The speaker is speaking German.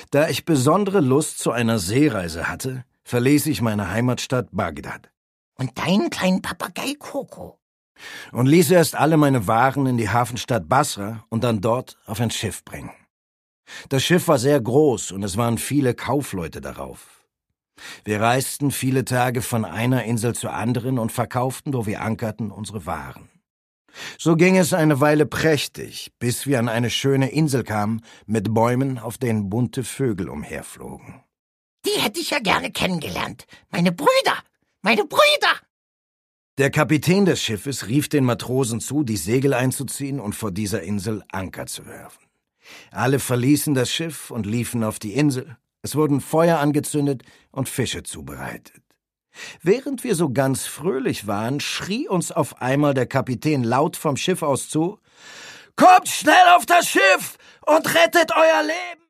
Da ich besondere Lust zu einer Seereise hatte, verließ ich meine Heimatstadt Bagdad. Und deinen kleinen Papagei Koko? Und ließ erst alle meine Waren in die Hafenstadt Basra und dann dort auf ein Schiff bringen. Das Schiff war sehr groß und es waren viele Kaufleute darauf. Wir reisten viele Tage von einer Insel zur anderen und verkauften, wo wir ankerten, unsere Waren. So ging es eine Weile prächtig, bis wir an eine schöne Insel kamen mit Bäumen, auf denen bunte Vögel umherflogen. Die hätte ich ja gerne kennengelernt. Meine Brüder! Meine Brüder! Der Kapitän des Schiffes rief den Matrosen zu, die Segel einzuziehen und vor dieser Insel Anker zu werfen. Alle verließen das Schiff und liefen auf die Insel. Es wurden Feuer angezündet und Fische zubereitet. Während wir so ganz fröhlich waren, schrie uns auf einmal der Kapitän laut vom Schiff aus zu: »Kommt schnell auf das Schiff und rettet euer Leben!«